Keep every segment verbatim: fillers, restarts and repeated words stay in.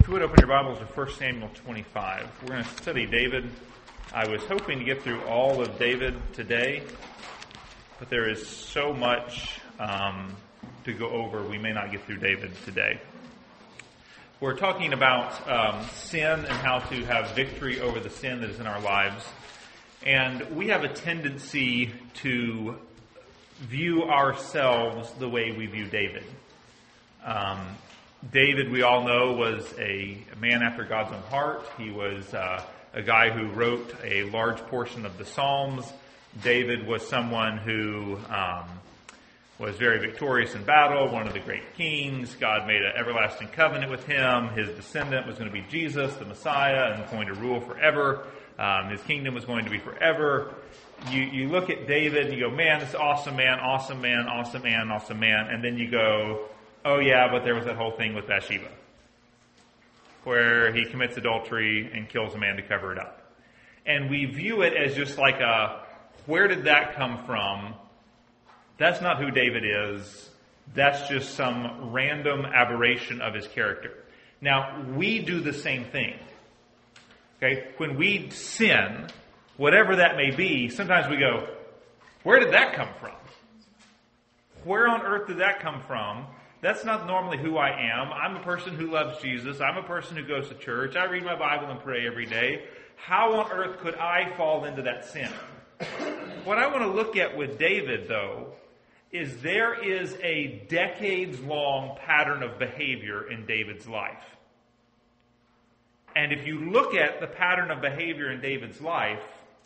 you would open your Bibles to First Samuel twenty-five. We're going to study David. I was hoping to get through all of David today, but there is so much um, to go over, we may not get through David today. We're talking about um, sin and how to have victory over the sin that is in our lives. And we have a tendency to view ourselves the way we view David. Um, David, we all know, was a man after God's own heart. He was uh, a guy who wrote a large portion of the Psalms. David was someone who um, was very victorious in battle, one of the great kings. God made an everlasting covenant with him. His descendant was going to be Jesus, the Messiah, and going to rule forever. Um, his kingdom was going to be forever. You, you look at David and you go, man, this is awesome man, awesome man, awesome man, awesome man. And then you go, oh yeah, but there was that whole thing with Bathsheba, where he commits adultery and kills a man to cover it up. And we view it as just like a, where did that come from? That's not who David is. That's just some random aberration of his character. Now, we do the same thing. Okay? When we sin, whatever that may be, sometimes we go, where did that come from? Where on earth did that come from? That's not normally who I am. I'm a person who loves Jesus. I'm a person who goes to church. I read my Bible and pray every day. How on earth could I fall into that sin? What I want to look at with David, though, is there is a decades-long pattern of behavior in David's life. And if you look at the pattern of behavior in David's life,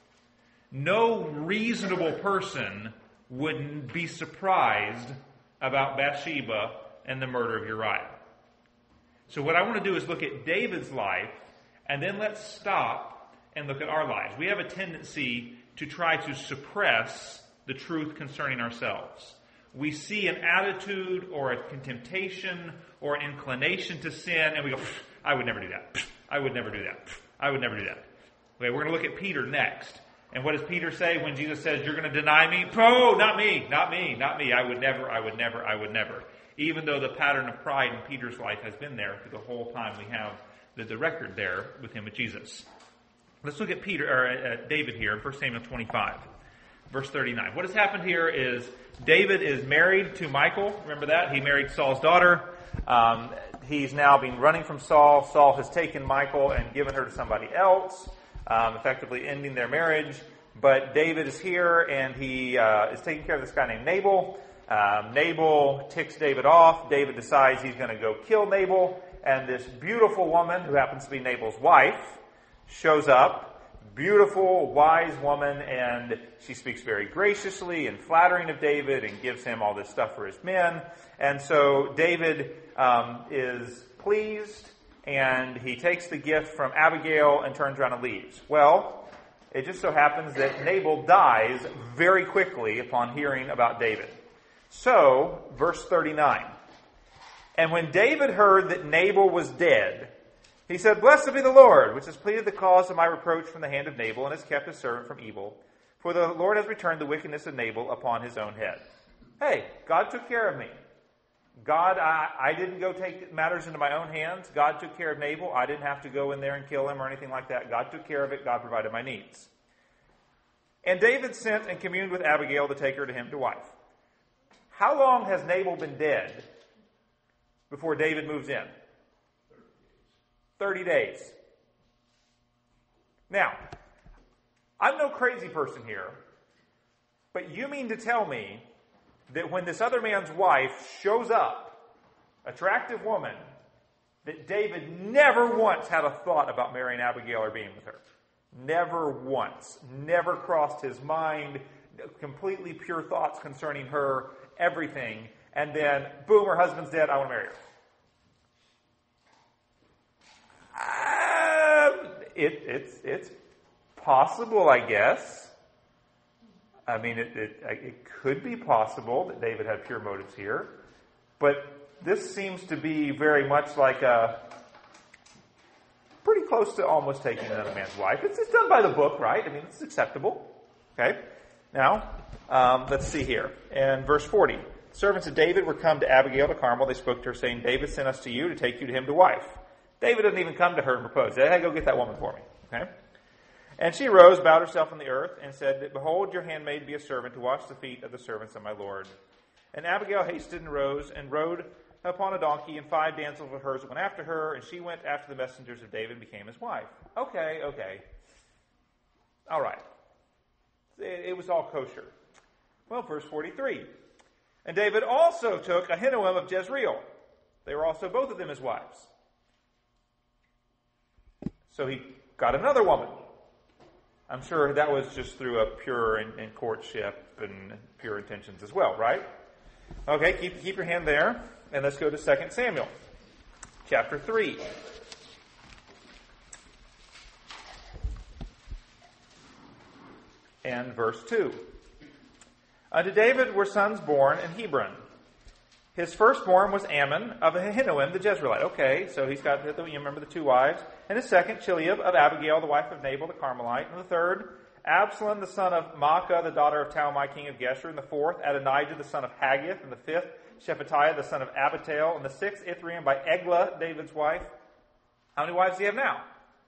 no reasonable person would be surprised about Bathsheba and the murder of Uriah. So what I want to do is look at David's life, and then let's stop and look at our lives. We have a tendency to try to suppress the truth concerning ourselves. We see an attitude or a temptation or an inclination to sin, and we go, I would never do that. I would never do that. I would never do that. Okay, we're going to look at Peter next. And what does Peter say when Jesus says, you're going to deny me? Oh, not me, not me, not me. I would never, I would never, I would never. Even though the pattern of pride in Peter's life has been there through the whole time we have the, the record there with him with Jesus. Let's look at Peter or uh, David here in First Samuel twenty-five, verse thirty-nine. What has happened here is David is married to Michal. Remember that? He married Saul's daughter. Um, he's now been running from Saul. Saul has taken Michal and given her to somebody else, um, effectively ending their marriage. But David is here, and he uh, is taking care of this guy named Nabal. Um, Nabal ticks David off. David decides he's going to go kill Nabal. And this beautiful woman, who happens to be Nabal's wife, shows up. Beautiful, wise woman, and she speaks very graciously and flattering of David and gives him all this stuff for his men. And so David um, is pleased, and he takes the gift from Abigail and turns around and leaves. Well, it just so happens that Nabal dies very quickly upon hearing about David. So, verse thirty-nine. And when David heard that Nabal was dead, he said, Blessed be the Lord, which has pleaded the cause of my reproach from the hand of Nabal, and has kept his servant from evil. For the Lord has returned the wickedness of Nabal upon his own head. Hey, God took care of me. God, I, I didn't go take matters into my own hands. God took care of Nabal. I didn't have to go in there and kill him or anything like that. God took care of it. God provided my needs. And David sent and communed with Abigail to take her to him to wife. How long has Nabal been dead before David moves in? Thirty days. Now, I'm no crazy person here, but you mean to tell me that when this other man's wife shows up, attractive woman, that David never once had a thought about marrying Abigail or being with her? Never once. Never crossed his mind. Completely pure thoughts concerning her, everything. And then, boom, her husband's dead, I want to marry her. Uh, it, it's it's possible, I guess. I mean, it, it it could be possible that David had pure motives here, but this seems to be very much like a pretty close to almost taking another man's wife. It's, it's done by the book, right? I mean, it's acceptable. Okay. Now, um, let's see here in verse forty. Servants of David were come to Abigail to Carmel. They spoke to her, saying, David sent us to you to take you to him to wife. David doesn't even come to her and propose. Hey, go get that woman for me. Okay? And she arose, bowed herself on the earth, and said, Behold, your handmaid be a servant to wash the feet of the servants of my Lord. And Abigail hasted and rose, and rode upon a donkey, and five damsels of hers went after her, and she went after the messengers of David and became his wife. Okay, okay. All right. It, it was all kosher. Well, verse forty-three. And David also took Ahinoam of Jezreel. They were also both of them his wives. So he got another woman. I'm sure that was just through a pure in, in courtship and pure intentions as well, right? Okay, keep, keep your hand there. And let's go to Second Samuel, chapter three. And verse two. Unto David were sons born in Hebron. His firstborn was Ammon of Ahinoam the Jezreelite. Okay, so he's got, you remember the two wives. And his second, Chileab of Abigail, the wife of Nabal the Carmelite. And the third, Absalom, the son of Maacah, the daughter of Talmai, king of Geshur. And the fourth, Adonijah, the son of Haggith. And the fifth, Shephatiah, the son of Abital. And the sixth, Ithream by Eglah, David's wife. How many wives do you have now?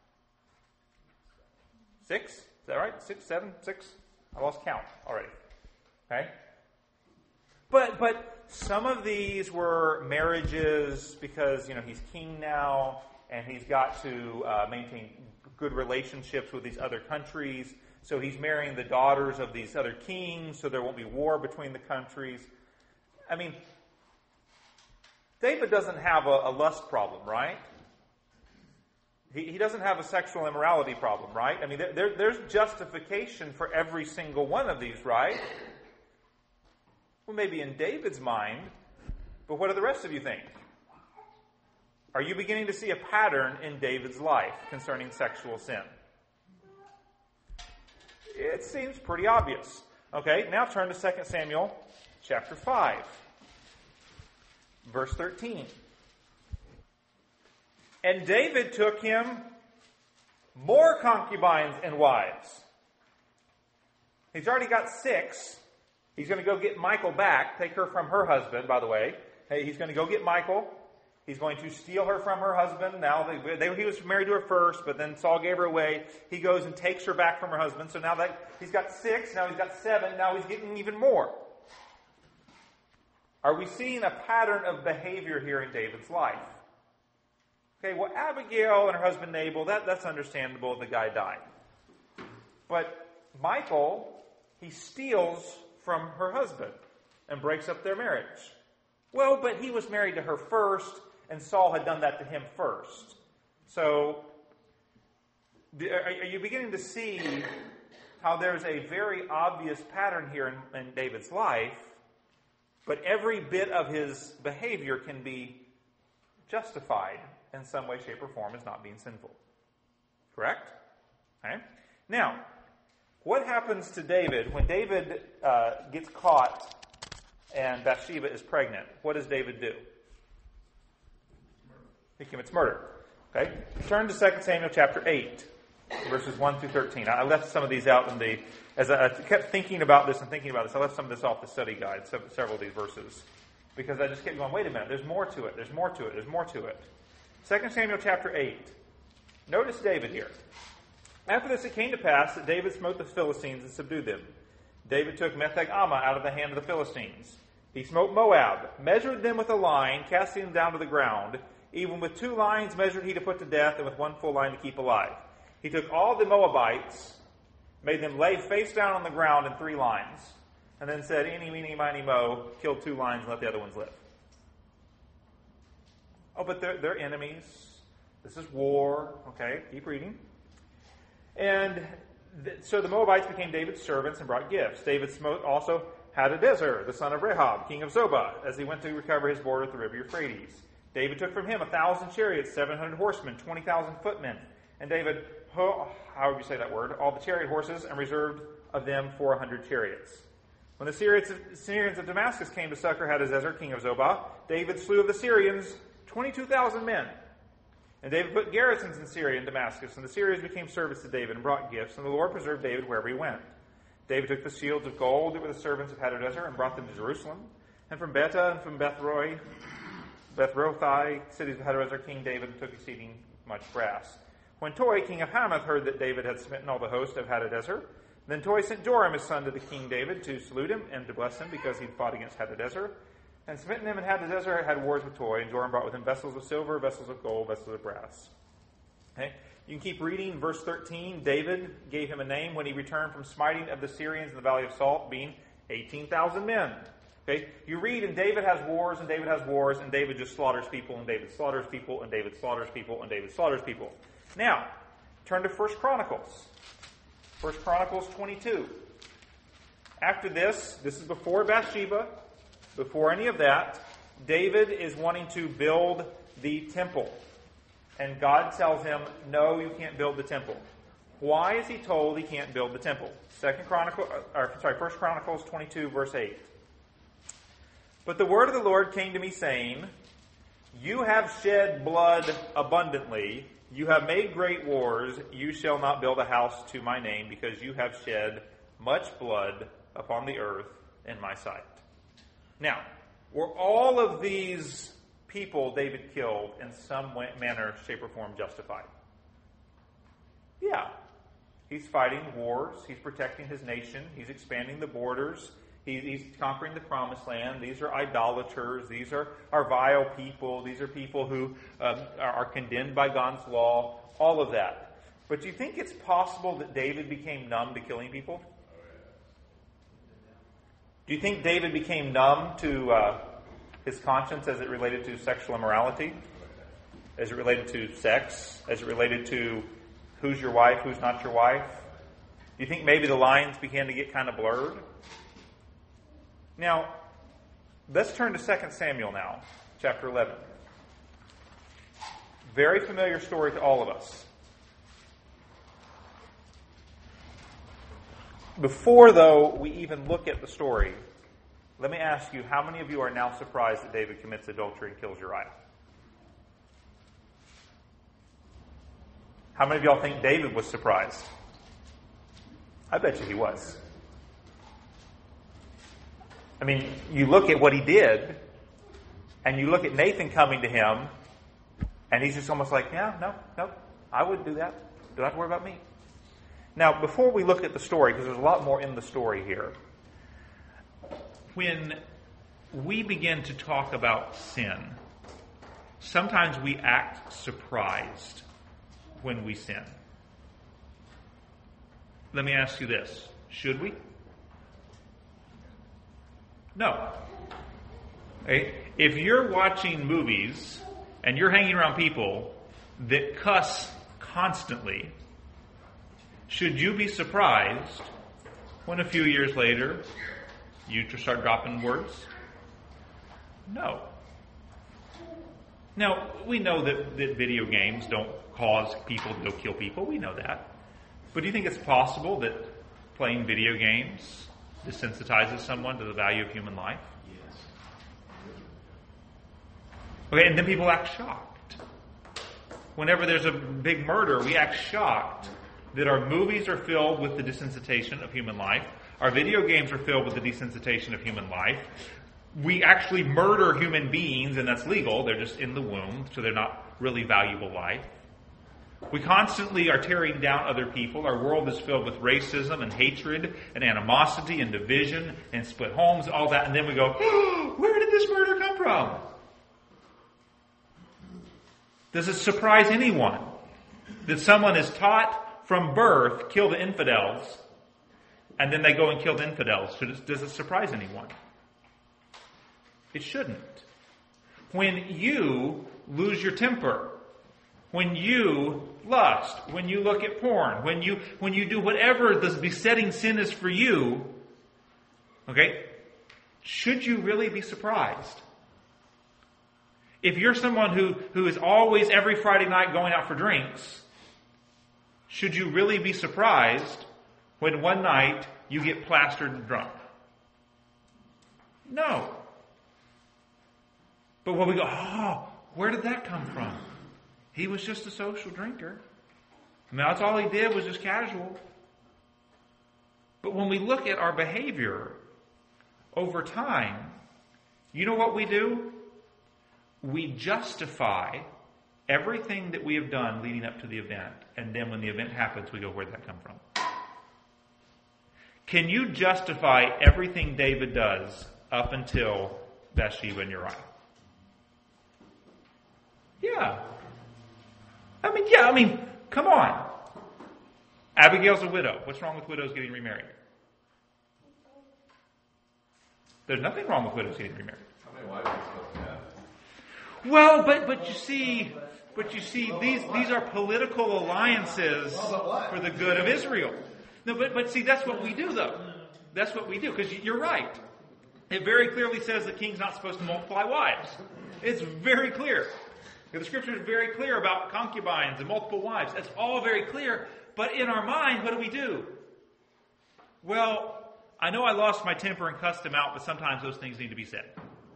Six? Is that right? Six, seven, six? I lost count already. Okay? But, but some of these were marriages because, you know, he's king now and he's got to uh, maintain good relationships with these other countries. So he's marrying the daughters of these other kings so there won't be war between the countries. I mean, David doesn't have a, a lust problem, right? He, he doesn't have a sexual immorality problem, right? I mean, there, there, there's justification for every single one of these, right? Well, maybe in David's mind, but what do the rest of you think? Are you beginning to see a pattern in David's life concerning sexual sin? It seems pretty obvious. Okay, now turn to Second Samuel chapter five, verse thirteen. And David took him more concubines and wives. He's already got six. He's going to go get Michal back, take her from her husband, by the way. Hey, he's going to go get Michal. He's going to steal her from her husband. Now, they, they, he was married to her first, but then Saul gave her away. He goes and takes her back from her husband. So now that he's got six, now he's got seven, now he's getting even more. Are we seeing a pattern of behavior here in David's life? Okay, well, Abigail and her husband Nabal, that, that's understandable. The guy died. But Michal, he steals from her husband and breaks up their marriage. Well, but he was married to her first, and Saul had done that to him first. So, are you beginning to see how there's a very obvious pattern here in, in David's life, but every bit of his behavior can be justified in some way, shape, or form as not being sinful? Correct? Okay. Now, what happens to David when David uh, gets caught and Bathsheba is pregnant? What does David do? He commits murder. Okay? Turn to Second Samuel chapter eight, verses one through thirteen. I left some of these out in the, as I kept thinking about this and thinking about this, I left some of this off the study guide, several of these verses, because I just kept going, wait a minute, there's more to it, there's more to it, there's more to it. Second Samuel chapter eight. Notice David here. After this it came to pass that David smote the Philistines and subdued them. David took Metheg-Ammah out of the hand of the Philistines. He smote Moab, measured them with a line, casting them down to the ground. Even with two lines measured he to put to death, and with one full line to keep alive. He took all the Moabites, made them lay face down on the ground in three lines, and then said, eeny, meeny, miny, mo, killed two lines and let the other ones live. Oh, but they're, they're enemies. This is war. Okay, keep reading. And th- so the Moabites became David's servants and brought gifts. David smote also Hadadezer, the son of Rehob, king of Zobah, as he went to recover his border at the river Euphrates. David took from him a thousand chariots, seven hundred horsemen, twenty thousand footmen. And David, ho- how would you say that word? All the chariot horses, and reserved of them four hundred chariots. When the Syrians of, Syrians of Damascus came to succor Hadadezer, king of Zobah, David slew of the Syrians twenty-two thousand men. And David put garrisons in Syria and Damascus, and the Syrians became servants to David and brought gifts, and the Lord preserved David wherever he went. David took the shields of gold that were the servants of Hadadezer and brought them to Jerusalem. And from Betah and from Bethroi, Bethrothai, cities of Hadadezer, King David took exceeding much brass. When Toi, king of Hamath, heard that David had smitten all the host of Hadadezer, then Toi sent Joram his son to the king David to salute him and to bless him because he'd fought against Hadadezer. And smitten him, and Hadadezer had wars with Toi, and Joram brought with him vessels of silver, vessels of gold, vessels of brass. Okay? You can keep reading. Verse thirteen, David gave him a name when he returned from smiting of the Syrians in the Valley of Salt, being eighteen thousand men. Okay? You read, and David has wars, and David has wars, and David just slaughters people, and David slaughters people, and David slaughters people, and David slaughters people. Now, turn to First Chronicles. First Chronicles twenty-two. After this, this is before Bathsheba, before any of that, David is wanting to build the temple. And God tells him, no, you can't build the temple. Why is he told he can't build the temple? Second Chronicle, or sorry, First Chronicles twenty-two, verse eight. But the word of the Lord came to me, saying, you have shed blood abundantly, you have made great wars, you shall not build a house to my name, because you have shed much blood upon the earth in my sight. Now, were all of these people David killed in some way, manner, shape, or form justified? Yeah. He's fighting wars. He's protecting his nation. He's expanding the borders. He, he's conquering the promised land. These are idolaters. These are, are vile people. These are people who um, are, are condemned by God's law. All of that. But do you think it's possible that David became numb to killing people? Do you think David became numb to uh, his conscience as it related to sexual immorality? As it related to sex? As it related to who's your wife, who's not your wife? Do you think maybe the lines began to get kind of blurred? Now, let's turn to Second Samuel now, chapter eleven. Very familiar story to all of us. Before, though, we even look at the story, let me ask you, how many of you are now surprised that David commits adultery and kills Uriah? How many of y'all think David was surprised? I bet you he was. I mean, you look at what he did, and you look at Nathan coming to him, and he's just almost like, yeah, no, no, I wouldn't do that. Don't have to worry about me. Now, before we look at the story, because there's a lot more in the story here, when we begin to talk about sin, sometimes we act surprised when we sin. Let me ask you this. Should we? No. Okay? If you're watching movies and you're hanging around people that cuss constantly, should you be surprised when a few years later you start dropping words? No. Now, we know that, that video games don't cause people to go kill people. We know that. But do you think it's possible that playing video games desensitizes someone to the value of human life? Yes. Okay, and then people act shocked. Whenever there's a big murder, we act shocked that our movies are filled with the desensitization of human life. Our video games are filled with the desensitization of human life. We actually murder human beings, and that's legal. They're just in the womb, so they're not really valuable life. We constantly are tearing down other people. Our world is filled with racism and hatred and animosity and division and split homes, all that. And then we go, oh, where did this murder come from? Does it surprise anyone that someone is taught from birth, kill the infidels, and then they go and kill the infidels? Does it surprise anyone? It shouldn't. When you lose your temper, when you lust, when you look at porn, when you when you do whatever the besetting sin is for you, okay, should you really be surprised? If you're someone who, who is always every Friday night going out for drinks, should you really be surprised when one night you get plastered and drunk? No. But when we go, oh, where did that come from? He was just a social drinker. I mean, that's all he did was just casual. But when we look at our behavior over time, you know what we do? We justify everything that we have done leading up to the event, and then when the event happens, we go, where'd that come from? Can you justify everything David does up until Bathsheba and Uriah? Yeah. I mean, yeah, I mean, come on. Abigail's a widow. What's wrong with widows getting remarried? There's nothing wrong with widows getting remarried. How many wives are supposed to have? Well, but but you see, but you see, these these are political alliances for the good of Israel. No, but but see, that's what we do, though. That's what we do, because you're right. It very clearly says the king's not supposed to multiply wives. It's very clear. The scripture is very clear about concubines and multiple wives. It's all very clear. But in our mind, what do we do? Well, I know I lost my temper and cussed him out, but sometimes those things need to be said.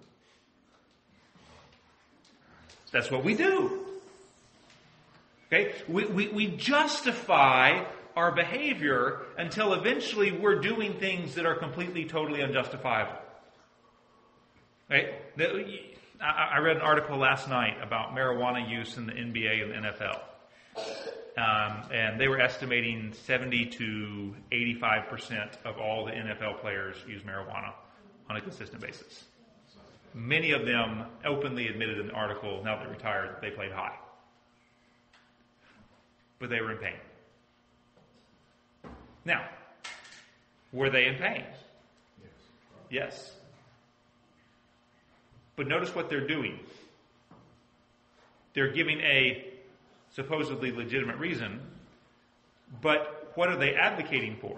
That's what we do. Okay? We, we, we justify our behavior until eventually we're doing things that are completely, totally unjustifiable. Right? I read an article last night about marijuana use in the N B A and the N F L. Um, and they were estimating seventy to eighty-five percent of all the N F L players use marijuana on a consistent basis. Many of them openly admitted in the article, now that they're retired, they played high. But they were in pain. Now, were they in pain? Yes. But notice what they're doing. They're giving a supposedly legitimate reason, but what are they advocating for?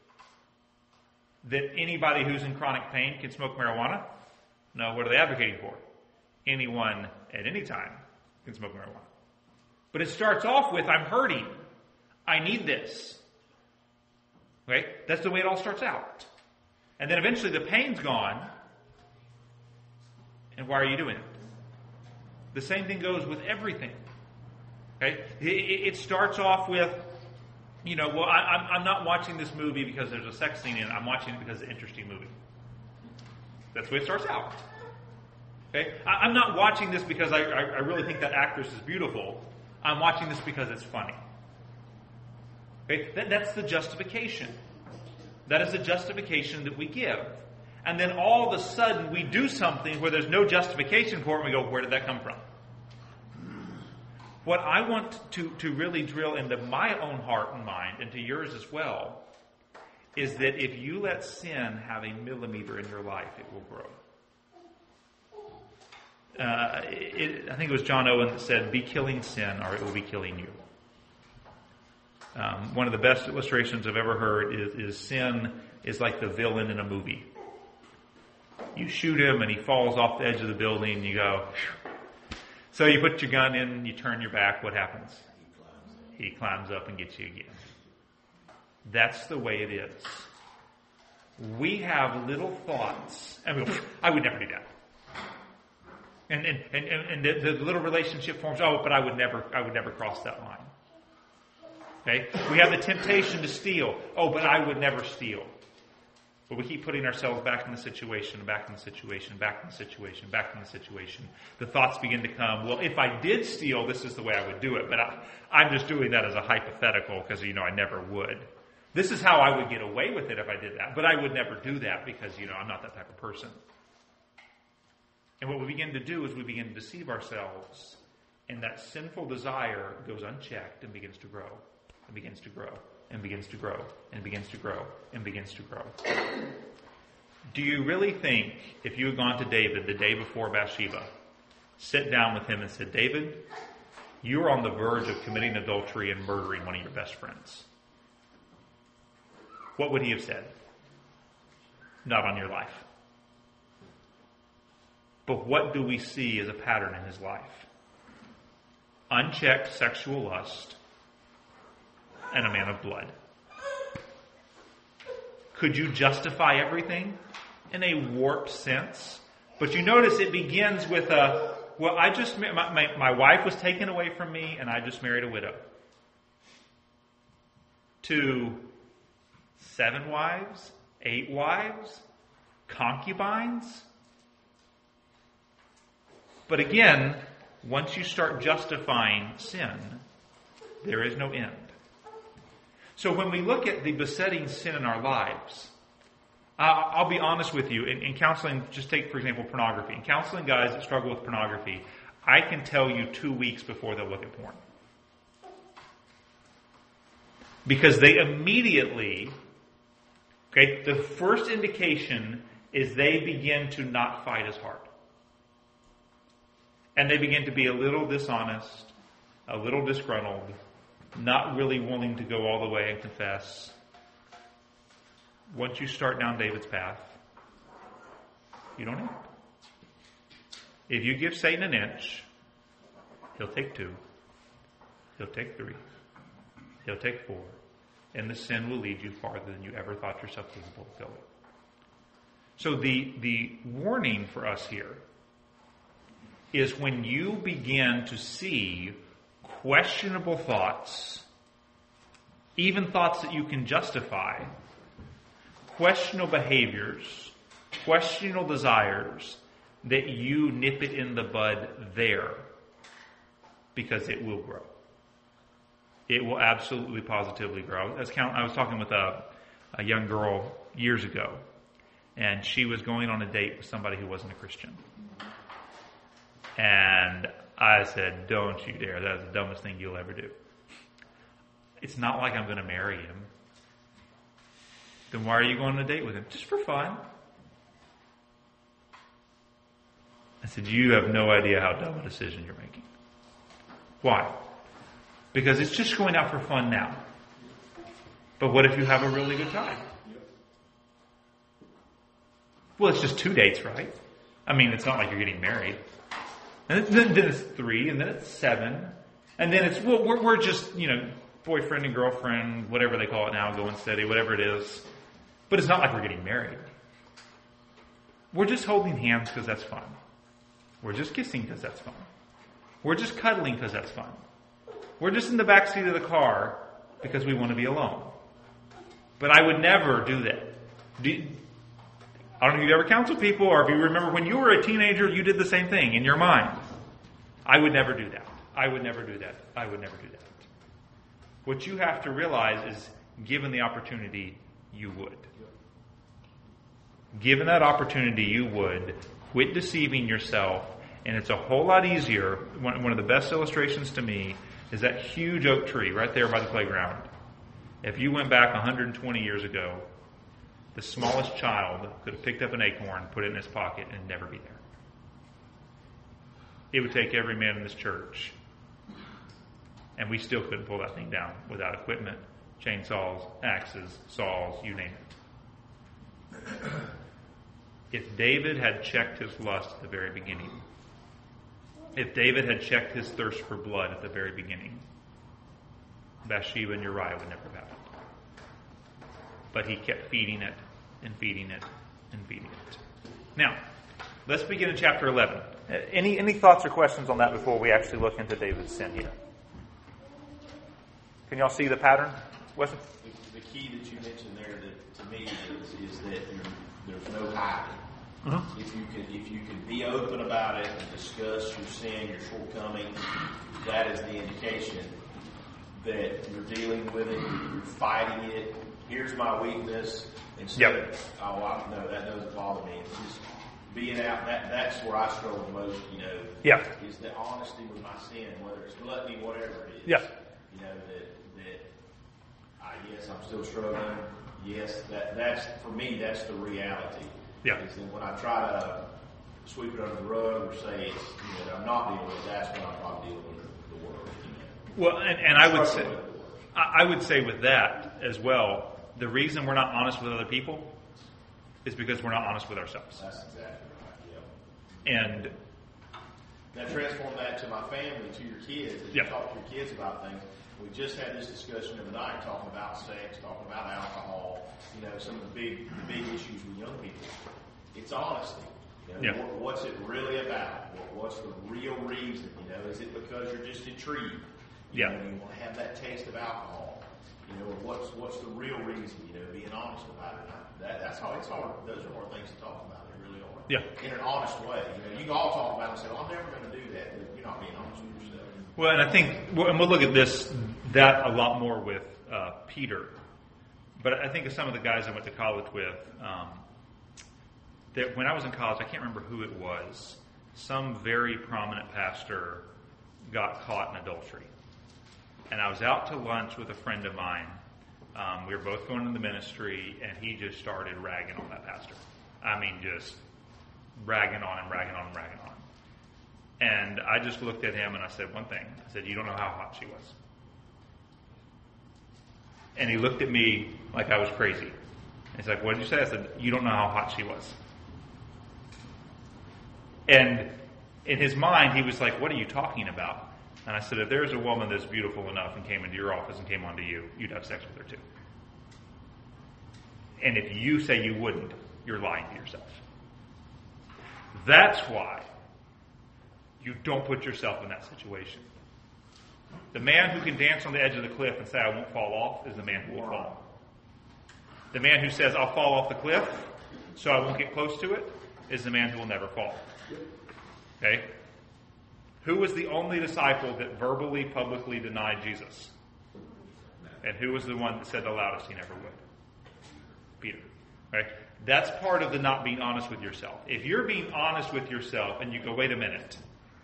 That anybody who's in chronic pain can smoke marijuana? No, what are they advocating for? Anyone at any time can smoke marijuana. But it starts off with, I'm hurting. I need this. Okay? That's the way it all starts out. And then eventually the pain's gone. And why are you doing it? The same thing goes with everything. Okay? It, it starts off with, you know, well, I, I'm not watching this movie because there's a sex scene in it. I'm watching it because it's an interesting movie. That's the way it starts out. Okay? I, I'm not watching this because I, I, I really think that actress is beautiful. I'm watching this because it's funny. Okay? That, that's the justification. That is the justification that we give. And then all of a sudden we do something where there's no justification for it, and we go, where did that come from? What I want to, to really drill into my own heart and mind, and to yours as well, is that if you let sin have a millimeter in your life, it will grow. Uh, it, I think it was John Owen that said, be killing sin or it will be killing you. Um, one of the best illustrations I've ever heard is, is sin is like the villain in a movie. You shoot him and he falls off the edge of the building and you go, phew. So you put your gun in, you turn your back, what happens? He climbs up and gets you again. That's the way it is. We have little thoughts. I mean, I would never do that. And and, and, and the, the little relationship forms, oh, but I would never I would never cross that line. Okay? We have the temptation to steal. Oh, but I would never steal. But we keep putting ourselves back in the situation, back in the situation, back in the situation, back in the situation. The thoughts begin to come, well, if I did steal, this is the way I would do it. But I, I'm just doing that as a hypothetical because, you know, I never would. This is how I would get away with it if I did that. But I would never do that because, you know, I'm not that type of person. And what we begin to do is we begin to deceive ourselves. And that sinful desire goes unchecked and begins to grow. And begins to grow. And begins to grow, and begins to grow, and begins to grow. Do you really think, if you had gone to David the day before Bathsheba, sit down with him and said, David, you're on the verge of committing adultery and murdering one of your best friends? What would he have said? Not on your life. But what do we see as a pattern in his life? Unchecked sexual lust, and a man of blood. Could you justify everything in a warped sense? But you notice it begins with a, well, I just, my, my, my wife was taken away from me and I just married a widow. To seven wives, eight wives, concubines. But again, once you start justifying sin, there is no end. So when we look at the besetting sin in our lives, uh, I'll be honest with you, in, in counseling, just take, for example, pornography. In counseling guys that struggle with pornography, I can tell you two weeks before they'll look at porn. Because they immediately, okay, the first indication is they begin to not fight as hard. And they begin to be a little dishonest, a little disgruntled, not really willing to go all the way and confess. Once you start down David's path, you don't end. If you give Satan an inch, he'll take two. He'll take three. He'll take four. And the sin will lead you farther than you ever thought yourself capable of going. So the, the warning for us here is when you begin to see questionable thoughts, even thoughts that you can justify, questionable behaviors, questionable desires, that you nip it in the bud there, because it will grow. It will absolutely, positively grow. As count, I was talking with a, a young girl years ago, and she was going on a date with somebody who wasn't a Christian. And I said, don't you dare. That's the dumbest thing you'll ever do. It's not like I'm going to marry him. Then why are you going on a date with him? Just for fun. I said, you have no idea how dumb a decision you're making. Why? Because it's just going out for fun now. But what if you have a really good time? Well, it's just two dates, right? I mean, it's not like you're getting married. And then, then it's three, and then it's seven. And then it's, well, we're, we're just, you know, boyfriend and girlfriend, whatever they call it now, going steady, whatever it is. But it's not like we're getting married. We're just holding hands because that's fun. We're just kissing because that's fun. We're just cuddling because that's fun. We're just in the back seat of the car because we want to be alone. But I would never do that. Do, I don't know if you ever counsel people, or if you remember when you were a teenager, you did the same thing in your mind. I would never do that. I would never do that. I would never do that. What you have to realize is, given the opportunity, you would. Given that opportunity, you would. Quit deceiving yourself. And it's a whole lot easier. One, one of the best illustrations to me is that huge oak tree right there by the playground. If you went back one hundred twenty years ago, the smallest child could have picked up an acorn, put it in his pocket, and never be there. It would take every man in this church. And we still couldn't pull that thing down without equipment, chainsaws, axes, saws, you name it. If David had checked his lust at the very beginning, if David had checked his thirst for blood at the very beginning, Bathsheba and Uriah would never have happened. But he kept feeding it and feeding it and feeding it. Now, let's begin in chapter eleven. Any any thoughts or questions on that before we actually look into David's sin here? Can y'all see the pattern? Weston? The, the key that you mentioned there that, to me is, is that you're, there's no hiding. Mm-hmm. If you can, if you can be open about it and discuss your sin, your shortcoming, that is the indication that you're dealing with it, you're fighting it. Here's my weakness. Instead yep. of, oh, I, no, that doesn't bother me. It's just being out. That that's where I struggle most. You know, yeah. is the honesty with my sin, whether it's gluttony, whatever it is. Yeah. You know that that. I yes, I'm still struggling. Yes, that that's for me. That's the reality. Yeah. Is that when I try to sweep it under the rug or say it's, you know, I'm not dealing with it, that's when I'm probably dealing with the worst. You know? Well, and, and I would say, I would say with that as well, the reason we're not honest with other people is because we're not honest with ourselves. That's exactly right. Yeah. And now transform that to my family, to your kids, as yeah. you talk to your kids about things. We just had this discussion the other night, talking about sex, talking about alcohol, you know, some of the big, the big issues with young people. It's honesty. You know, yeah. what, what's it really about? What, what's the real reason? You know, is it because you're just intrigued? You yeah. know, you want to have that taste of alcohol. You know, what's what's the real reason? You know, being honest about it. That, that's how it's hard. Those are hard things to talk about. They really are. Yeah. In an honest way. You know, you can all talk about it and say, "Well, I'm never going to do that." But, you You're not being honest with yourself. Well, and I think, well, and we'll look at this, that a lot more with uh, Peter. But I think of some of the guys I went to college with, um, that when I was in college, I can't remember who it was, some very prominent pastor got caught in adultery. And I was out to lunch with a friend of mine. Um, we were both going to the ministry, and he just started ragging on that pastor. I mean, just ragging on him, ragging on him, ragging on him. And I just looked at him and I said one thing. I said, you don't know how hot she was. And he looked at me like I was crazy. He's like, what did you say? I said, you don't know how hot she was. And in his mind, he was like, what are you talking about? And I said, if there's a woman that's beautiful enough and came into your office and came onto you, you'd have sex with her too. And if you say you wouldn't, you're lying to yourself. That's why you don't put yourself in that situation. The man who can dance on the edge of the cliff and say, I won't fall off, is the man who will fall. The man who says, I'll fall off the cliff so I won't get close to it, is the man who will never fall. Okay? Who was the only disciple that verbally, publicly denied Jesus? And who was the one that said the loudest he never would? Peter. Right? That's part of the not being honest with yourself. If you're being honest with yourself and you go, wait a minute,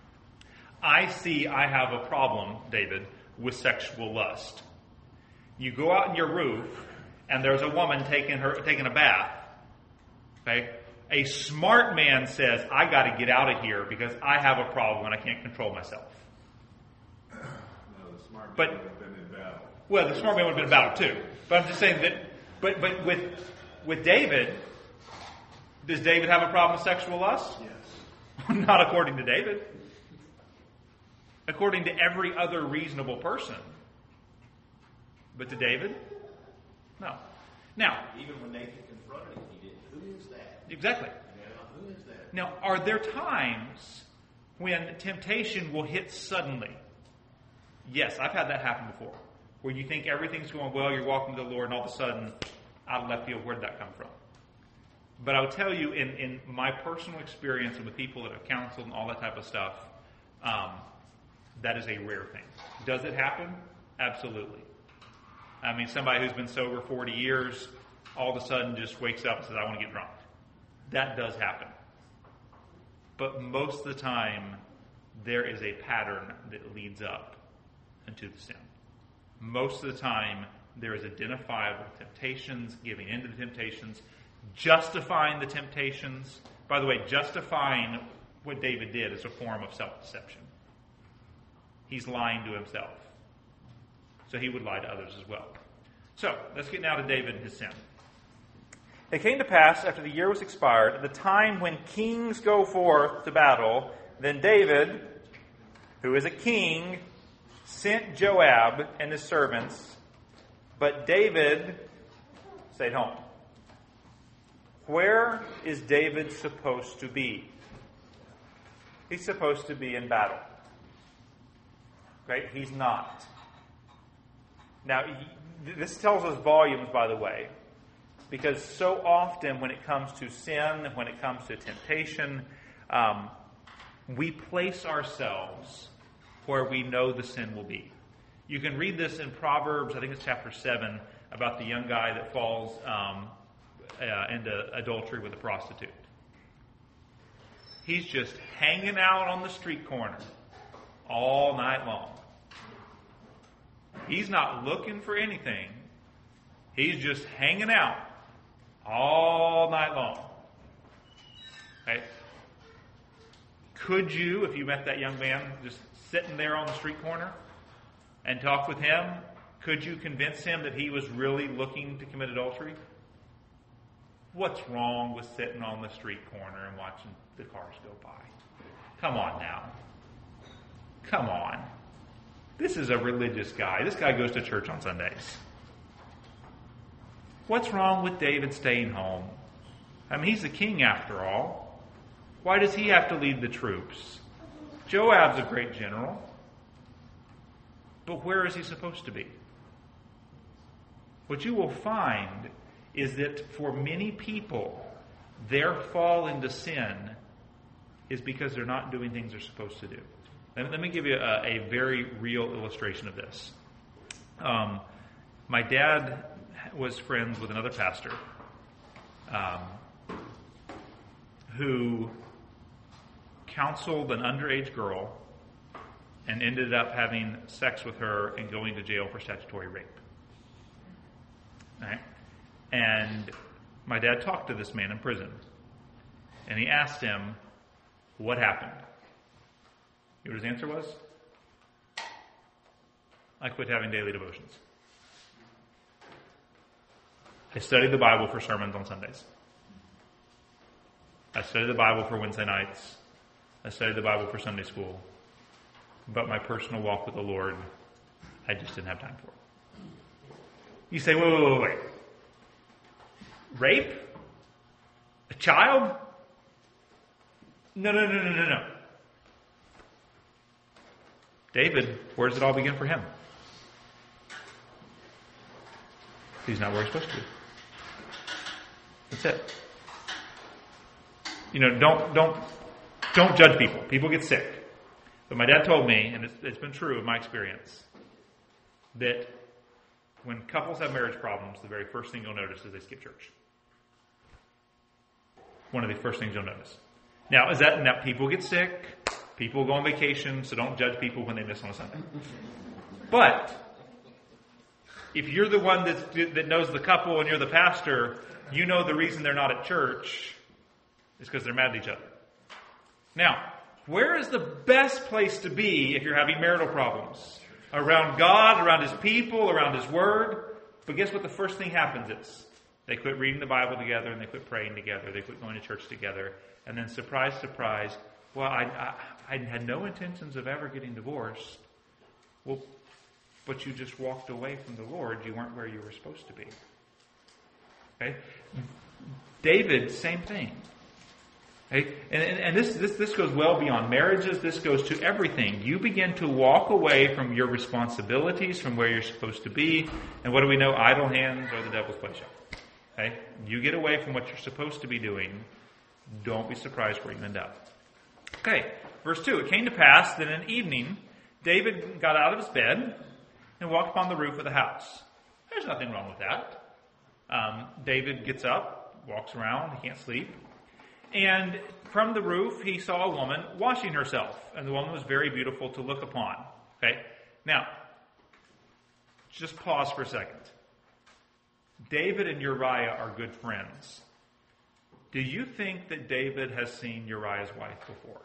I see I have a problem, David, with sexual lust. You go out in your roof and there's a woman taking her taking a bath. Okay? A smart man says, I got to get out of here because I have a problem and I can't control myself. No, the smart but, man would have been in battle. Well, the smart man would have been in battle too. But I'm just saying that, but but with with David, does David have a problem with sexual lust? Yes. Not according to David. According to every other reasonable person. But to David? No. Now, even when Nathan confronted him, he didn't. Who is that? Exactly. Yeah, who is that? Now, are there times when temptation will hit suddenly? Yes, I've had that happen before. Where you think everything's going well, you're walking to the Lord, and all of a sudden, out of left field, where did that come from? But I'll tell you, in, in my personal experience and with people that have counseled and all that type of stuff, um, that is a rare thing. Does it happen? Absolutely. I mean, somebody who's been sober forty years, all of a sudden just wakes up and says, I want to get drunk. That does happen. But most of the time, there is a pattern that leads up into the sin. Most of the time, there is identifiable temptations, giving into the temptations, justifying the temptations. By the way, justifying what David did is a form of self-deception. He's lying to himself. So he would lie to others as well. So, let's get now to David and his sin. It came to pass, after the year was expired, at the time when kings go forth to battle, then David, who is a king, sent Joab and his servants, but David stayed home. Where is David supposed to be? He's supposed to be in battle. Right? He's not. Now, he, this tells us volumes, by the way, because so often when it comes to sin, when it comes to temptation, um, we place ourselves where we know the sin will be. You can read this in Proverbs, I think it's chapter seven, about the young guy that falls um, uh, into adultery with a prostitute. He's just hanging out on the street corner all night long. He's not looking for anything. He's just hanging out all night long. Right? Could you, if you met that young man just sitting there on the street corner and talk with him, could you convince him that he was really looking to commit adultery? What's wrong with sitting on the street corner and watching the cars go by? Come on now. Come on. This is a religious guy. This guy goes to church on Sundays. What's wrong with David staying home? I mean, he's the king after all. Why does he have to lead the troops? Joab's a great general. But where is he supposed to be? What you will find is that for many people, their fall into sin is because they're not doing things they're supposed to do. Let, let me give you a, a very real illustration of this. Um, my dad was friends with another pastor um, who counseled an underage girl and ended up having sex with her and going to jail for statutory rape. All right? And my dad talked to this man in prison, and he asked him, what happened? You know what his answer was? I quit having daily devotions. I studied the Bible for sermons on Sundays. I studied the Bible for Wednesday nights. I studied the Bible for Sunday school. But my personal walk with the Lord, I just didn't have time for. You say, wait, wait, wait, wait. Rape? A child? No, no, no, no, no, no. David, where does it all begin for him? He's not where he's supposed to be. That's it. You know, don't don't don't judge people. People get sick. But my dad told me, and it's, it's been true in my experience, that when couples have marriage problems, the very first thing you'll notice is they skip church. One of the first things you'll notice. Now, is that now people get sick? People go on vacation, so don't judge people when they miss on a Sunday. But if you're the one that's, that knows the couple and you're the pastor, you know the reason they're not at church is because they're mad at each other. Now, where is the best place to be if you're having marital problems? Around God, around His people, around His Word. But guess what the first thing happens is? They quit reading the Bible together and they quit praying together. They quit going to church together. And then surprise, surprise, well, I, I, I had no intentions of ever getting divorced. Well, but you just walked away from the Lord. You weren't where you were supposed to be. Okay? David, same thing. Okay? And, and, and this, this, this goes well beyond marriages. This goes to everything. You begin to walk away from your responsibilities, from where you're supposed to be. And what do we know? Idle hands are the devil's playshop. Okay? You get away from what you're supposed to be doing. Don't be surprised where you end up. Okay, verse two. It came to pass that in the evening, David got out of his bed and walked upon the roof of the house. There's nothing wrong with that. Um, David gets up, walks around, he can't sleep. And from the roof, he saw a woman washing herself. And the woman was very beautiful to look upon. Okay, now, just pause for a second. David and Uriah are good friends. Do you think that David has seen Uriah's wife before?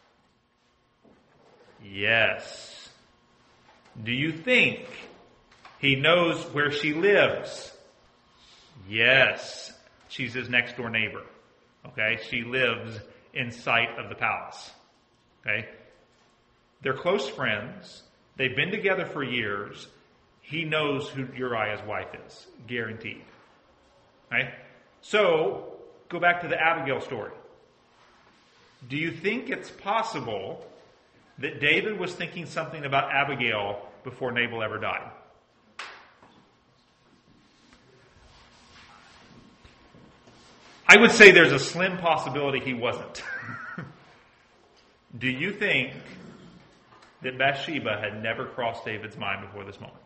Yes. Do you think he knows where she lives? Yes. She's his next door neighbor. Okay? She lives in sight of the palace. Okay? They're close friends. They've been together for years. He knows who Uriah's wife is. Guaranteed. Okay? So, go back to the Abigail story. Do you think it's possible that David was thinking something about Abigail before Nabal ever died? I would say there's a slim possibility he wasn't. Do you think that Bathsheba had never crossed David's mind before this moment?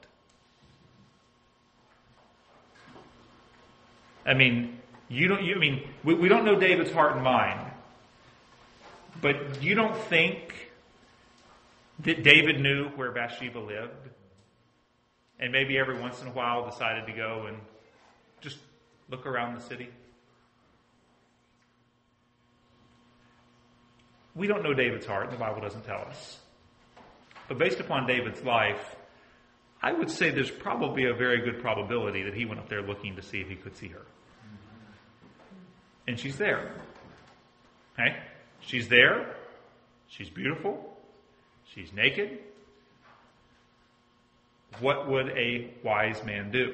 I mean, you don't. You, I mean, we, we don't know David's heart and mind, but you don't think that David knew where Bathsheba lived, and maybe every once in a while decided to go and just look around the city? We don't know David's heart. The Bible doesn't tell us. But based upon David's life, I would say there's probably a very good probability that he went up there looking to see if he could see her. And she's there. Okay? She's there. She's beautiful. She's naked. What would a wise man do?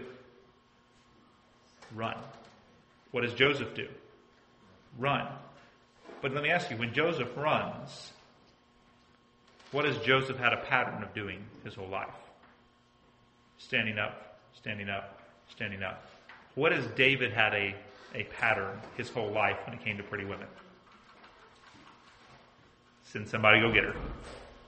Run. What does Joseph do? Run. But let me ask you, when Joseph runs, what has Joseph had a pattern of doing his whole life? Standing up, standing up, standing up. What has David had a, a pattern his whole life when it came to pretty women? Send somebody go get her.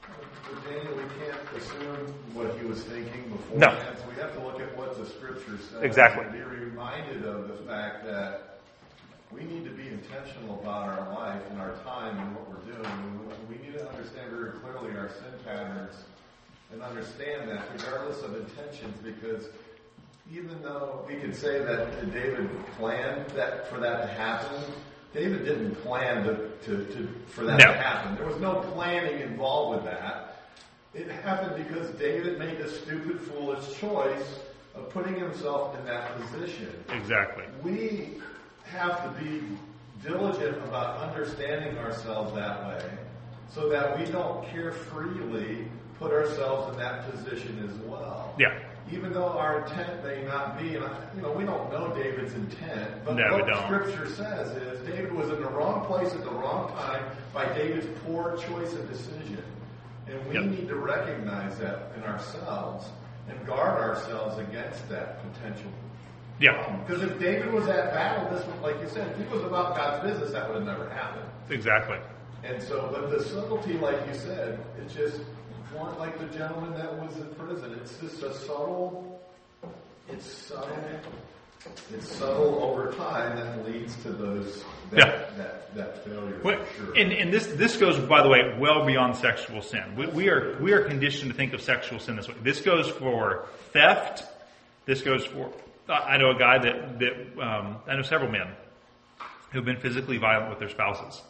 But Daniel, we can't assume what he was thinking beforehand. No. So we have to look at what the Scripture says. Exactly. And be reminded of the fact that we need to be intentional about our life and our time and what we're doing. We need to understand very clearly our sin patterns and understand that regardless of intentions, because even though we could say that David planned that for that to happen, David didn't plan to, to, to for that no. to happen. There was no planning involved with that. It happened because David made the stupid, foolish choice of putting himself in that position. Exactly. We have to be diligent about understanding ourselves that way so that we don't carefreely put ourselves in that position as well. Yeah. Even though our intent may not be, and I, you know, we don't know David's intent, but no, what we don't. Scripture says is David was in the wrong place at the wrong time by David's poor choice of decision. And we yep. need to recognize that in ourselves and guard ourselves against that potential. Yeah. Because if David was at battle, this was, like you said, if he was about God's business, that would have never happened. Exactly. And so, but the subtlety, like you said, it's just one like the gentleman that was in prison. It's just a subtle, it's subtle, it's subtle over time that leads to those, that, yeah. that, that failure. Well, for sure. And, and this this goes, by the way, well beyond sexual sin. We, we are we are conditioned to think of sexual sin this way. This goes for theft. This goes for, I know a guy that, that um, I know several men who've been physically violent with their spouses.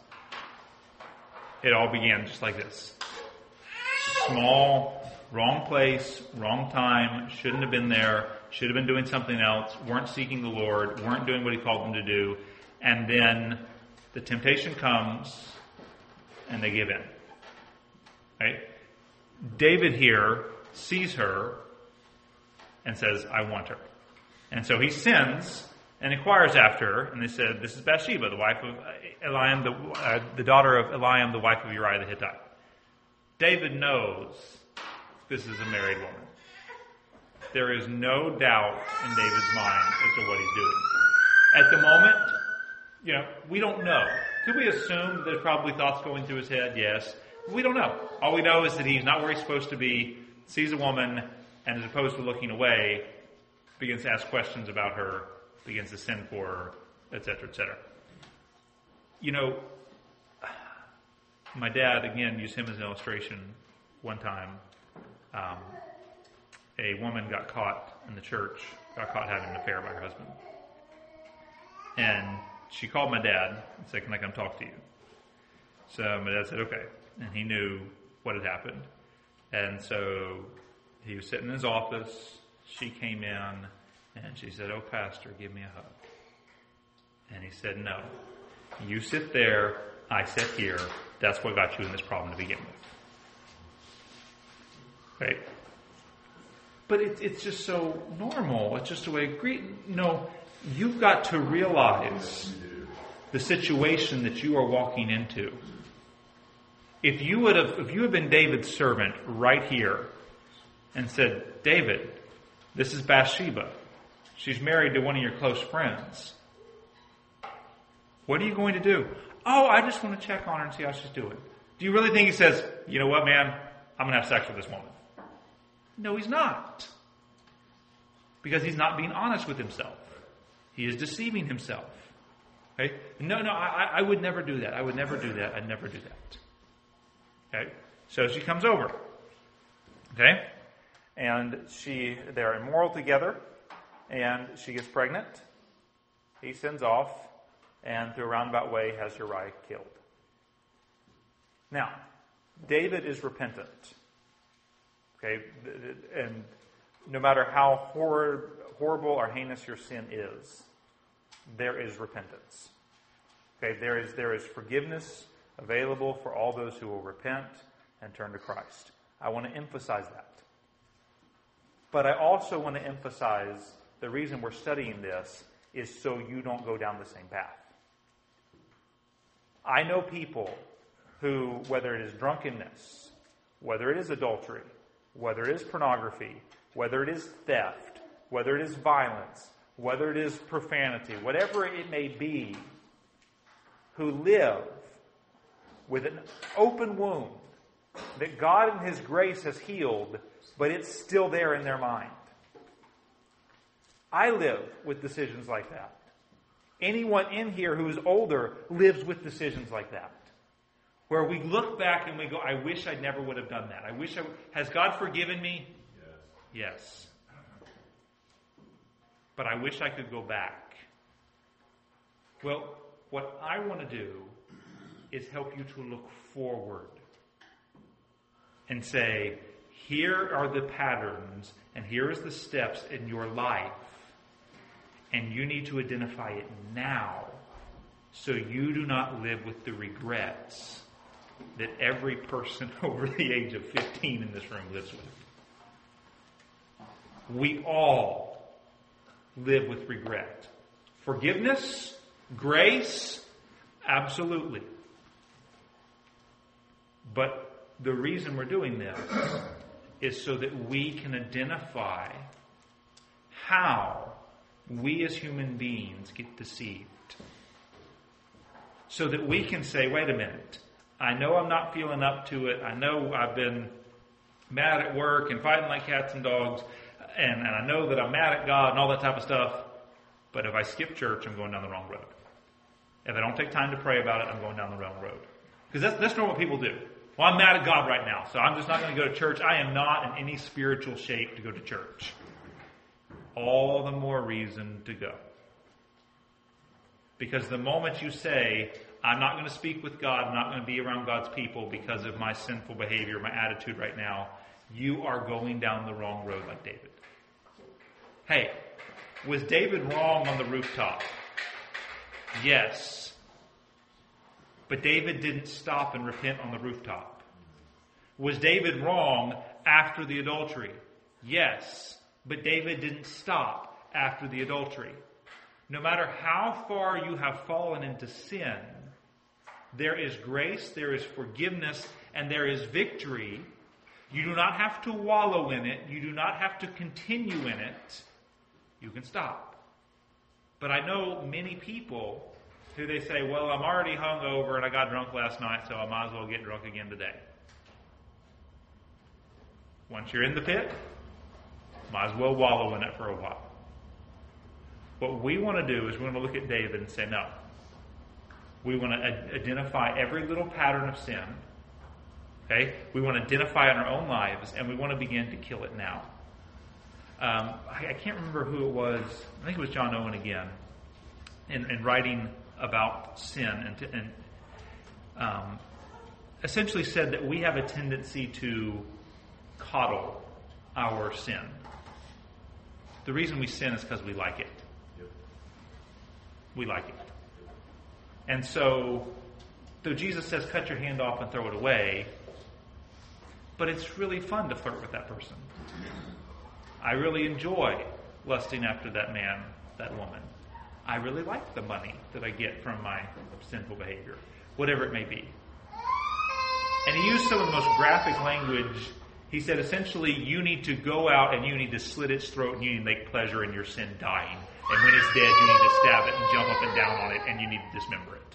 It all began just like this. Small, wrong place, wrong time, shouldn't have been there, should have been doing something else, weren't seeking the Lord, weren't doing what He called them to do, and then the temptation comes and they give in. Right? David here sees her and says, I want her. And so he sends and inquires after her, and they said, this is Bathsheba, the wife of Eliam, the, uh, the daughter of Eliam, the wife of Uriah the Hittite. David knows this is a married woman. There is no doubt in David's mind as to what he's doing. At the moment, you know, we don't know. Could we assume that there's probably thoughts going through his head? Yes. But we don't know. All we know is that he's not where he's supposed to be, sees a woman, and as opposed to looking away, begins to ask questions about her, begins to sin for her, et cetera, et cetera. You know, my dad, again, used him as an illustration one time. Um, a woman got caught in the church, got caught having an affair by her husband. And she called my dad and said, can I come talk to you? So my dad said, okay. And he knew what had happened. And so he was sitting in his office. She came in and she said, oh, Pastor, give me a hug. And he said, no. You sit there, I sit here. That's what got you in this problem to begin with. Right? But it, it's just so normal. It's just a way of greeting. No, you've got to realize the situation that you are walking into. If you would have, if you had been David's servant right here and said, David, this is Bathsheba. She's married to one of your close friends. What are you going to do? Oh, I just want to check on her and see how she's doing. Do you really think he says, you know what, man? I'm going to have sex with this woman. No, he's not. Because he's not being honest with himself. He is deceiving himself. Okay? No, no, I, I would never do that. I would never do that. I'd never do that. Okay? So she comes over. Okay? And she, they're immoral together. And she gets pregnant. He sends off. And through a roundabout way has Uriah killed. Now, David is repentant. Okay? And no matter how hor- horrible or heinous your sin is, there is repentance. Okay? There is, there is forgiveness available for all those who will repent and turn to Christ. I want to emphasize that. But I also want to emphasize the reason we're studying this is so you don't go down the same path. I know people who, whether it is drunkenness, whether it is adultery, whether it is pornography, whether it is theft, whether it is violence, whether it is profanity, whatever it may be, who live with an open wound that God in His grace has healed, but it's still there in their mind. I live with decisions like that. Anyone in here who is older lives with decisions like that. Where we look back and we go, I wish I never would have done that. I wish I w- Has God forgiven me? Yes. Yes. But I wish I could go back. Well, what I want to do is help you to look forward and say, here are the patterns and here is the steps in your life, and you need to identify it now so you do not live with the regrets that every person over the age of fifteen in this room lives with. We all live with regret. Forgiveness, grace, absolutely. But the reason we're doing this is so that we can identify how we as human beings get deceived. So that we can say, wait a minute, I know I'm not feeling up to it. I know I've been mad at work and fighting like cats and dogs. And, and I know that I'm mad at God and all that type of stuff. But if I skip church, I'm going down the wrong road. If I don't take time to pray about it, I'm going down the wrong road. Because that's, that's not what people do. Well, I'm mad at God right now, so I'm just not going to go to church. I am not in any spiritual shape to go to church. All the more reason to go. Because the moment you say, I'm not going to speak with God, I'm not going to be around God's people because of my sinful behavior, my attitude right now, you are going down the wrong road like David. Hey, was David wrong on the rooftop? Yes. But David didn't stop and repent on the rooftop. Was David wrong after the adultery? Yes. But David didn't stop after the adultery. No matter how far you have fallen into sin, there is grace, there is forgiveness, and there is victory. You do not have to wallow in it. You do not have to continue in it. You can stop. But I know many people who they say, well, I'm already hungover and I got drunk last night, so I might as well get drunk again today. Once you're in the pit, might as well wallow in it for a while. What we want to do is we want to look at David and say, no. We want to ad- identify every little pattern of sin. Okay? We want to identify it in our own lives, and we want to begin to kill it now. Um, I, I can't remember who it was. I think it was John Owen again, in, in writing about sin, and, to, and um, essentially said that we have a tendency to coddle our sin. The reason we sin is because we like it. We like it. And so, though Jesus says, cut your hand off and throw it away, but it's really fun to flirt with that person. I really enjoy lusting after that man, that woman. I really like the money that I get from my sinful behavior, whatever it may be. And he used some of the most graphic language. He said, essentially, you need to go out and you need to slit its throat and you need to make pleasure in your sin dying. And when it's dead, you need to stab it and jump up and down on it and you need to dismember it.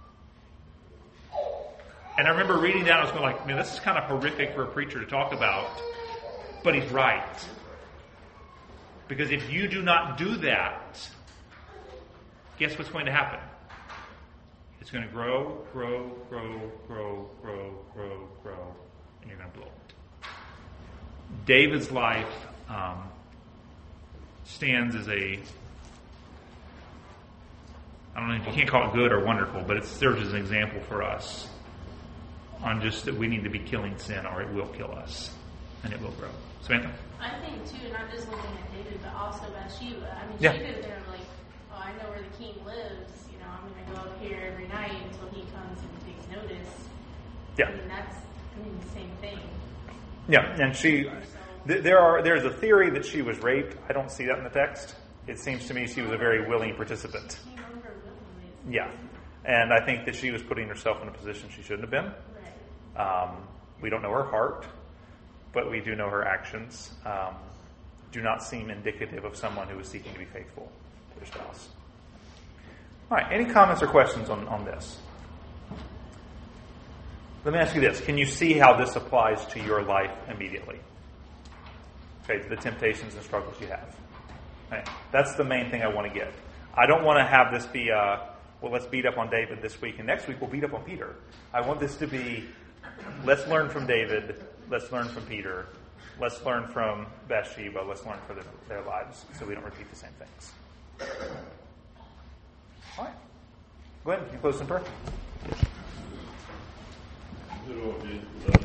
And I remember reading that, I was going like, man, this is kind of horrific for a preacher to talk about. But he's right. Because if you do not do that, guess what's going to happen? It's going to grow, grow, grow, grow, grow, grow, grow, and you're going to blow it. David's life um, stands as a, I don't know if you can't call it good or wonderful, but it serves as an example for us on just that we need to be killing sin or it will kill us and it will grow. Samantha? I think too, not just looking at David, but also Bathsheba. I mean, Yeah. she could have been like, oh, I know where the king lives. You know, I'm going to go up here every night until he comes and takes notice. Yeah. I mean, that's, I mean, the same thing. Yeah, and she, th- there are, there's a theory that she was raped. I don't see that in the text. It seems to me she was a very willing participant. Came over willingly. Yeah. And I think that she was putting herself in a position she shouldn't have been. Right. Um, we don't know her heart, but we do know her actions. Um, do not seem indicative of someone who is seeking to be faithful to their spouse. All right, any comments or questions on, on this? Let me ask you this. Can you see how this applies to your life immediately? Okay, to the temptations and struggles you have. Okay, that's the main thing I want to get. I don't want to have this be, uh, well, let's beat up on David this week, and next week we'll beat up on Peter. I want this to be, let's learn from David, let's learn from Peter, let's learn from Bathsheba, let's learn from their, their lives so we don't repeat the same things. All right. Go ahead, you close in prayer.